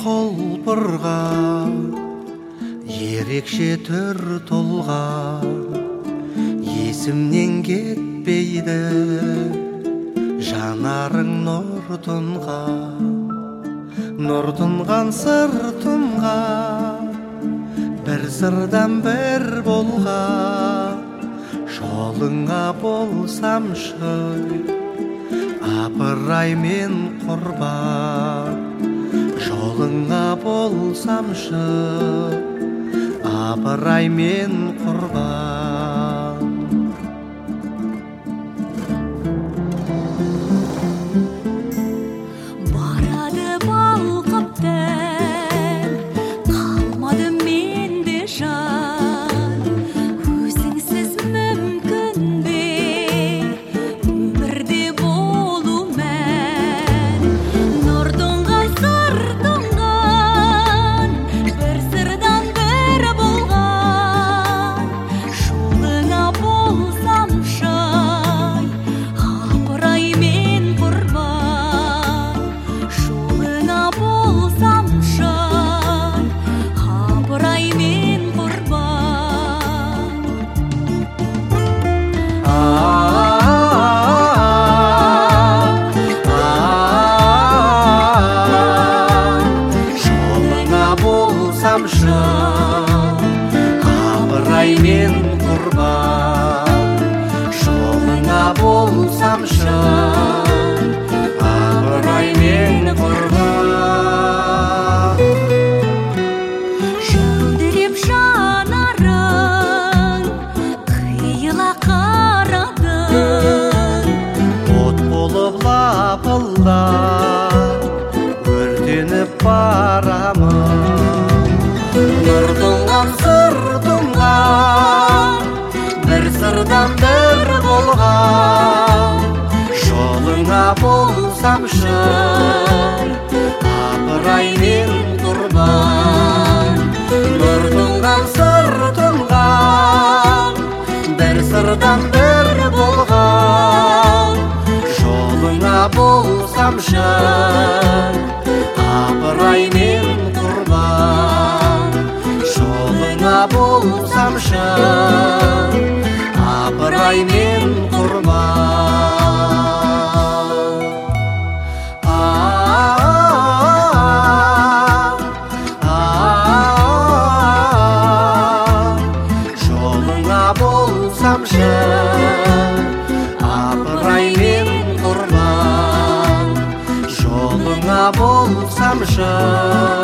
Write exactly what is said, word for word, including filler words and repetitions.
құлпырға ерекше түр тұлға есімнен кетпейді жанарың нұр тұнған нұр тұнған сыртымға бір сырдан бір болған жолыңа болсамшы апырай мен құрбан жолыңа болсамшы апырай мен құрбан барады балқыптым қалмады менде жан өзіңсіз мүмкін бе өмірде болу мән нұр тұнған сыр тұнған бір сырдан бір болған жолыңа болсамшы апырай мен құрбан жолыңа болсамшы апырай мен құрбан жолыңа болсамшы апырай мен құрбан жолыңа болсамшы апырай мен құрбан жәудіреп жанарың қиыла қарадың от болып лапылдап өртеніп барамын нұр тұнған сыр тұнған бір сырдан бір болған жолыңа болсамшы апырай мен құрбан нұр тұнған сыр тұнған бір сырдан бір болған жолыңа болсамшы апырай мен құрбан жолыңа болсамшы апырай мен құрбан жолыңа болсамшы апырай мен құрбан жолыңа болсамшы